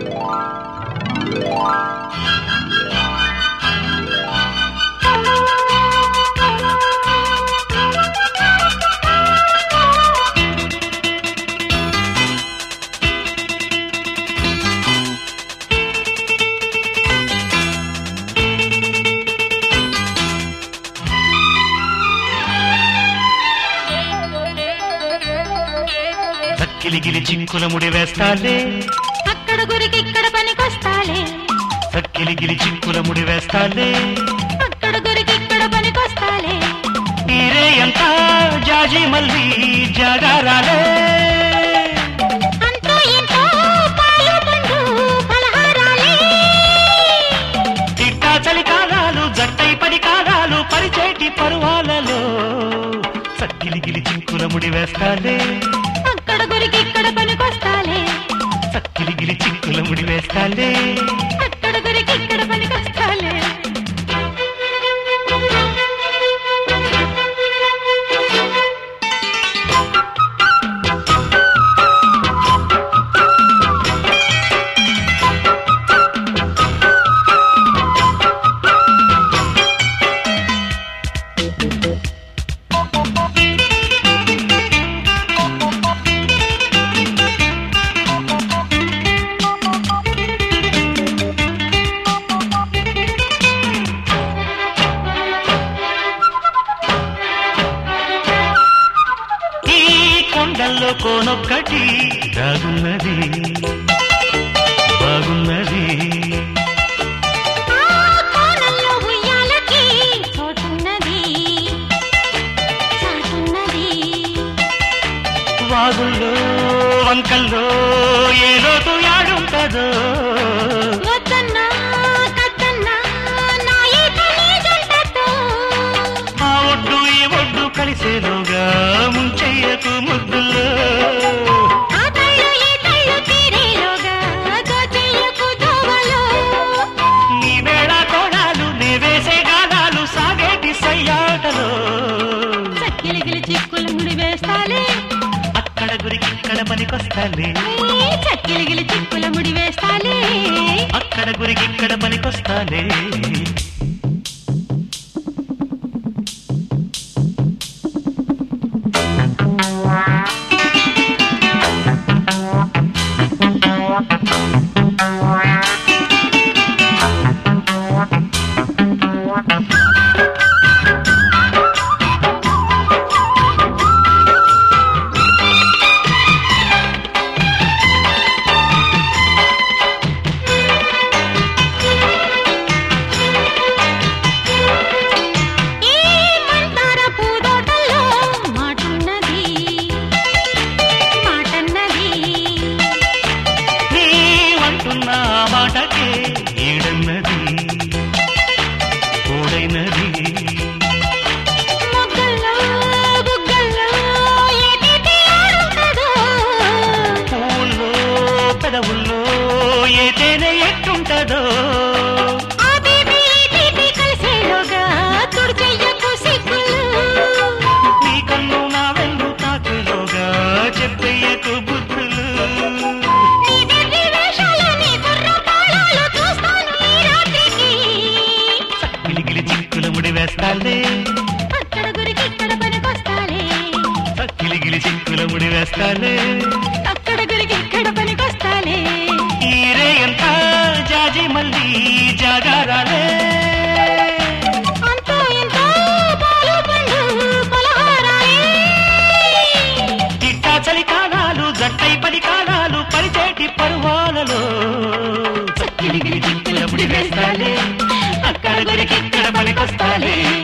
గిలిగిలి చింకుల ముడి వేస్తాలే, అక్కడ గురికి ఇక్కడ పనికొస్తాలే. గిలిగిలి చింకుల ముడి వేస్తాలే, అక్కడ గురికి ఇక్కడ పనికొస్తాలే. తీరే ఎంత జాజి మల్లి జాగారాలే, అంతో ఇంతో పాలు పండు పలహారాలే. తిట్టా చలికాలాలు జట్టై పడి కాలాలు పరిచేటి పరువాలలో గిలిగిలి చింకుల ముడి వేస్తాలే, అక్కడ గురికి ఇక్కడ పనికొస్తాలే. గిలిగిలి చింకుల ముడి వేస్తాలే, అక్కడ గురికి ఇక్కడ పనికొస్తాలే. కొండల్లో కోనొక్కటి దాగున్నది బాగున్నది, కోనల్లో ఉయ్యాలకి చోటున్నది చాటున్నది. వాగుల్లో వంకల్లో ఏ లోతు యాడుంటదో, వద్దన్నా కద్దన్నా నా ఈత నీ జంటతో. ఆ ఒడ్డు ఈ ఒడ్డు కలిసేలోగా ముంచెయ్యకు ముద్దుల్లో, ఆ తళ్ళు ఈ తళ్ళు తీరేలోగా దోచెయ్యకు దోవలో. నీ వేళ కోణాలు నీ వేసే గానాలు సాగేటి సయ్యాటలో చక్కిలిగిలి చిక్కుల ముడి వేస్తాలే, అక్కడ గురికి ఇక్కడ పనికొస్తాలే, చక్కిలిగిలి చిక్కుల ముడి వేస్తాలే. అక్కడ గురికి ఇక్కడ పనికొస్తాలే. మాటకే ఈడన్నది ఓడైనది, మొగ్గల్లో బుగ్గల్లో ఏటిటి ఆడుంటదో, పూల్లో పెదవుల్లో ఏ తేనె ఎట్టుంటదో. ఆ బీబీ తీపి కలిసేలోగా తుడిచెయ్యకు సిగ్గులు. నీ కన్ను నా వెన్ను తాకేలోగా చెప్పయ్యకు బుద్ధులు, నీ వెర్రి వేషాలు నీ కుర్ర తాళాలు చూస్తాను ఈ రాత్రికి. గిలిగిలి చింకుల ముడి వేస్తాలే, అక్కడ గురికి ఇక్కడ పనికొస్తాలే. గిలిగిలి చింకుల ముడి వేస్తాలే, అక్కడ గురికి ఇక్కడ పనికొస్తాలే. ఈరే ఎంత జాజి మల్లి జాగారాలే, అంతో ఇంతో పాలు పండు పలహారాలే. తిట్టా చలికాలాలు జట్టై పది కాలాలు పరిచేటి పరువాలలో గిలిగిలి చింకుల ముడి వేస్తాలే, అక్కడ గురికి ఇక్కడ పనికొస్తాలే.